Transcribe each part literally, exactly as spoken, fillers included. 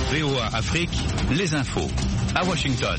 V O A Afrique, les infos. À Washington.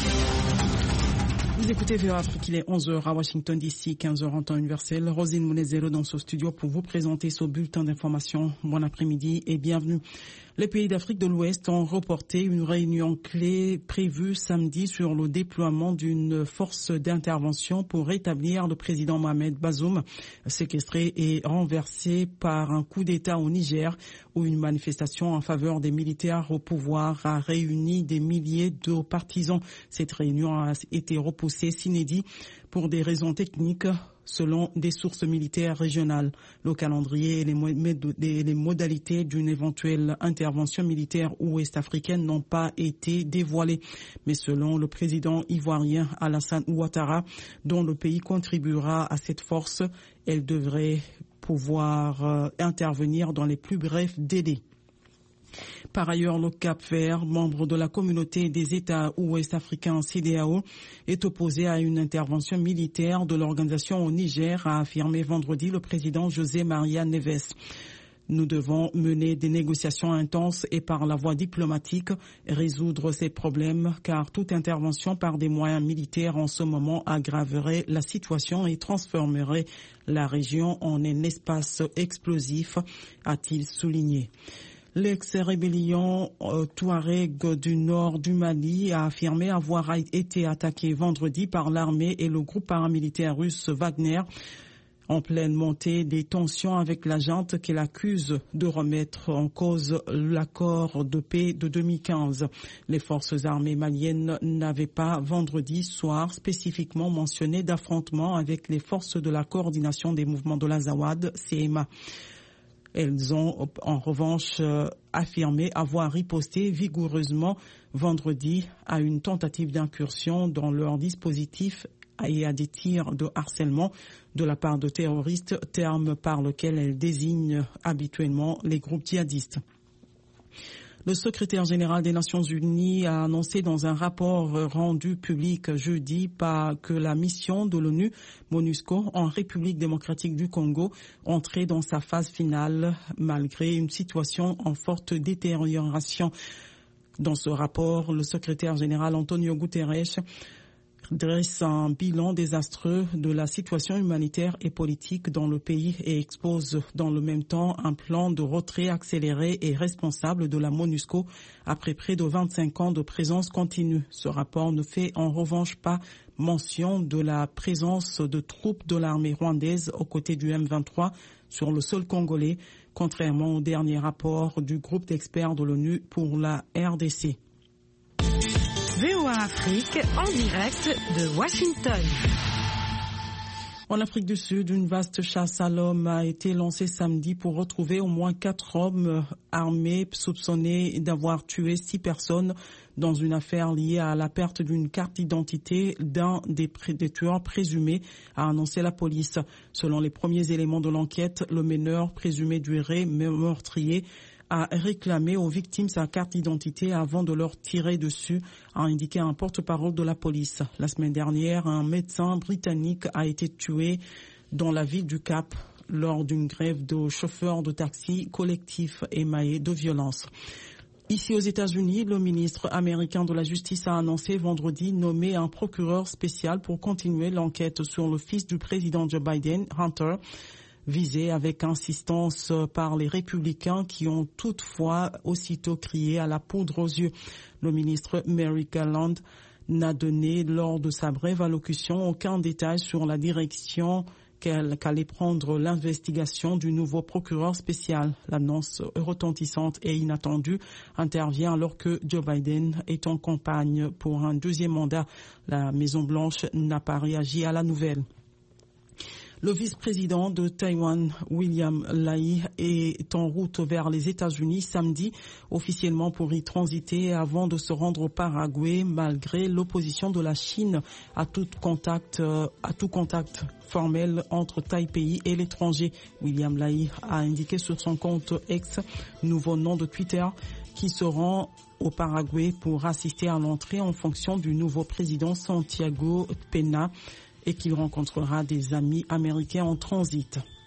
Vous écoutez V O A Afrique, il est onze heures à Washington D C, quinze heures en temps universel. Rosine Mounezero dans ce studio pour vous présenter ce bulletin d'information. Bon après-midi et bienvenue. Les pays d'Afrique de l'Ouest ont reporté une réunion clé prévue samedi sur le déploiement d'une force d'intervention pour rétablir le président Mohamed Bazoum, séquestré et renversé par un coup d'État au Niger, où une manifestation en faveur des militaires au pouvoir a réuni des milliers de partisans. Cette réunion a été repoussée s'inédit pour des raisons techniques, selon des sources militaires régionales. Le calendrier et les, mo- les modalités d'une éventuelle intervention militaire ouest-africaine n'ont pas été dévoilés. Mais selon le président ivoirien Alassane Ouattara, dont le pays contribuera à cette force, elle devrait pouvoir euh, intervenir dans les plus brefs délais. Par ailleurs, le Cap-Vert, membre de la communauté des États ouest-africains C D A O, est opposé à une intervention militaire de l'organisation au Niger, a affirmé vendredi le président José Maria Neves. Nous devons mener des négociations intenses et par la voie diplomatique résoudre ces problèmes, car toute intervention par des moyens militaires en ce moment aggraverait la situation et transformerait la région en un espace explosif, a-t-il souligné. L'ex-rébellion euh, Touareg du nord du Mali a affirmé avoir été attaqué vendredi par l'armée et le groupe paramilitaire russe Wagner, en pleine montée des tensions avec la junte qu'elle accuse de remettre en cause l'accord de paix de deux mille quinze. Les forces armées maliennes n'avaient pas vendredi soir spécifiquement mentionné d'affrontement avec les forces de la coordination des mouvements de l'Azawad, C M A. Elles ont en revanche euh, affirmé avoir riposté vigoureusement vendredi à une tentative d'incursion dans leur dispositif et à des tirs de harcèlement de la part de terroristes, terme par lequel elles désignent habituellement les groupes djihadistes. Le secrétaire général des Nations Unies a annoncé dans un rapport rendu public jeudi par que la mission de l'ONU MONUSCO en République démocratique du Congo entrait dans sa phase finale malgré une situation en forte détérioration. Dans ce rapport, le secrétaire général Antonio Guterres dresse un bilan désastreux de la situation humanitaire et politique dans le pays et expose dans le même temps un plan de retrait accéléré et responsable de la MONUSCO après près de vingt-cinq ans de présence continue. Ce rapport ne fait en revanche pas mention de la présence de troupes de l'armée rwandaise aux côtés du M vingt-trois sur le sol congolais, contrairement au dernier rapport du groupe d'experts de l'ONU pour la R D C. V O A Afrique en direct de Washington. En Afrique du Sud, une vaste chasse à l'homme a été lancée samedi pour retrouver au moins quatre hommes armés soupçonnés d'avoir tué six personnes dans une affaire liée à la perte d'une carte d'identité d'un des, pré- des tueurs présumés, a annoncé la police. Selon les premiers éléments de l'enquête, le meneur présumé du ré meurtrier a réclamé aux victimes sa carte d'identité avant de leur tirer dessus, a indiqué un porte-parole de la police. La semaine dernière, un médecin britannique a été tué dans la ville du Cap lors d'une grève de chauffeurs de taxi collectif émaillé de violence. Ici aux États-Unis, le ministre américain de la Justice a annoncé vendredi nommer un procureur spécial pour continuer l'enquête sur le fils du président Joe Biden, Hunter, visé avec insistance par les républicains qui ont toutefois aussitôt crié à la poudre aux yeux. Le ministre Merrick Garland n'a donné lors de sa brève allocution aucun détail sur la direction qu'elle, qu'allait prendre l'investigation du nouveau procureur spécial. L'annonce retentissante et inattendue intervient alors que Joe Biden est en campagne pour un deuxième mandat. La Maison-Blanche n'a pas réagi à la nouvelle. Le vice-président de Taïwan, William Lai, est en route vers les États-Unis samedi, officiellement pour y transiter avant de se rendre au Paraguay, malgré l'opposition de la Chine à tout contact, à tout contact formel entre Taipei et l'étranger. William Lai a indiqué sur son compte X, nouveau nom de Twitter, qui se rend au Paraguay pour assister à l'entrée en fonction du nouveau président Santiago Peña, et qu'il rencontrera des amis américains en transit.